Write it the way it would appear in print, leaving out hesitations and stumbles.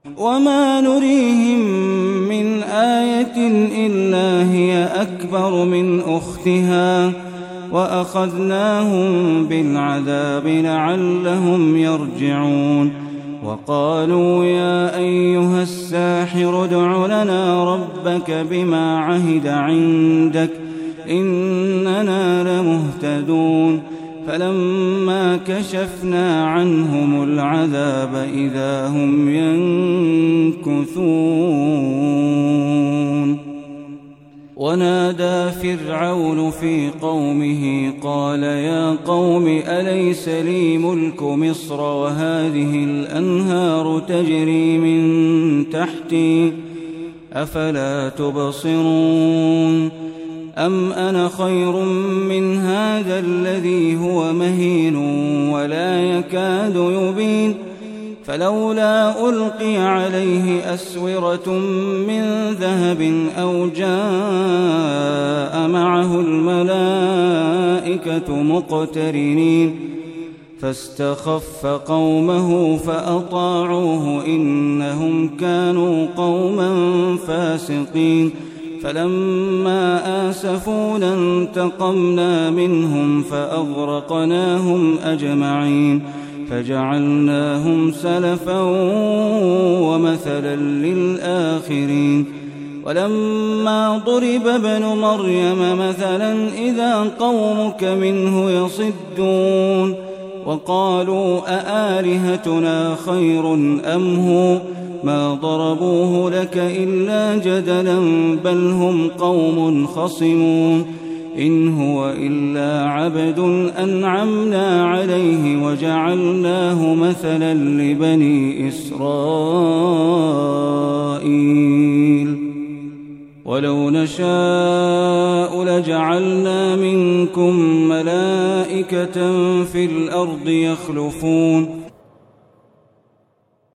وما نريهم من آية إلا هي أكبر من أختها وأخذناهم بالعذاب لعلهم يرجعون وقالوا يا أيها الساحر ادع لنا ربك بما عهد عندك إننا لمهتدون فلما كشفنا عنهم العذاب إذا هم ينكثون ونادى فرعون في قومه قال يا قوم أليس لي ملك مصر وهذه الأنهار تجري من تحتي أفلا تبصرون أم أنا خير من هذا الذي هو مهين ولا يكاد يبين فلولا ألقي عليه أسورة من ذهب أو جاء معه الملائكة مقترنين فاستخف قومه فأطاعوه إنهم كانوا قوما فاسقين فلما آسفونا انتقمنا منهم فأغرقناهم أجمعين فجعلناهم سلفا ومثلا للآخرين ولما ضرب ابن مريم مثلا إذا قومك منه يصدون وقالوا أآلهتنا خير أم هو ما ضربوه لك إلا جدلا بل هم قوم خصمون إن هو إلا عبد أنعمنا عليه وجعلناه مثلا لبني إسرائيل ولو نشاء لجعلنا منكم ملائكة في الأرض يخلفون